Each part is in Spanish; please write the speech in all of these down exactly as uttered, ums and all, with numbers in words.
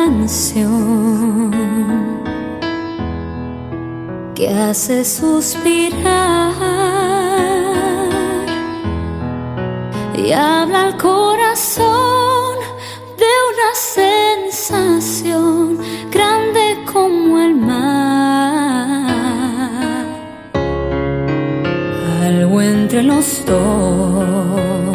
canción que hace suspirar y habla al corazón de una sensación grande como el mar. Algo entre los dos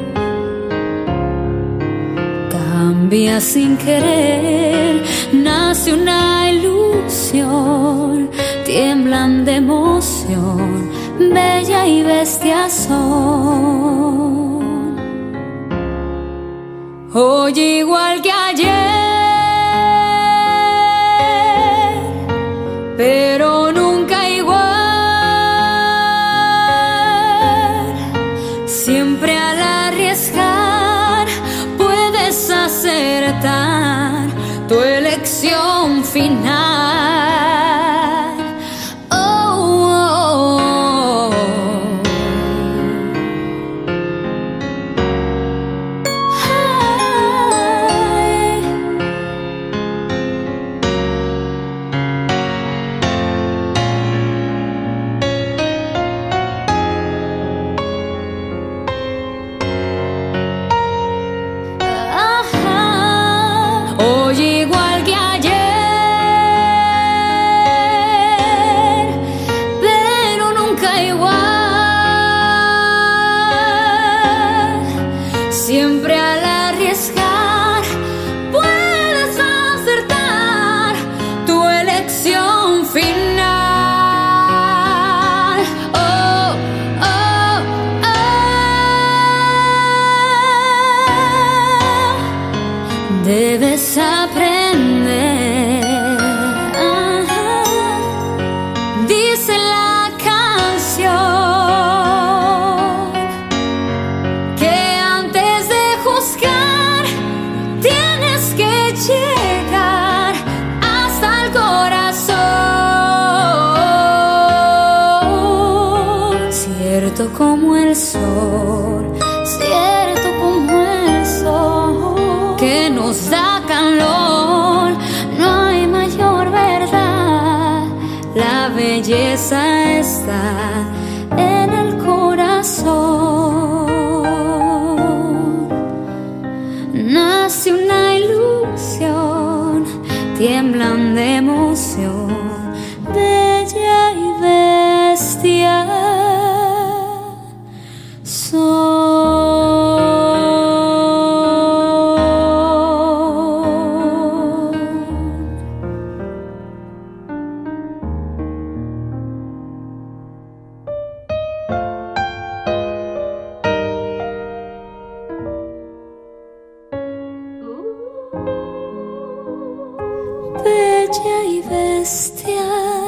cambia sin querer, nace una ilusión, tiemblan de emoción, bella y bestia son. Hoy igual que ayer, pero nunca igual. Siempre al arriesgar puedes acertar tu elección final. Hoy igual que ayer, pero nunca igual. Siempre al arriesgar puedes acertar tu elección final. Oh, oh, oh. Debes aprender, dice la canción, que antes de juzgar tienes que llegar hasta el corazón. Cierto como el sol, cierto como el sol, que nos da calor, no hay mayor verdad. La belleza está en el corazón. Nace una ilusión, tiemblan de emoción, bella y bestia son. Bella y bestia.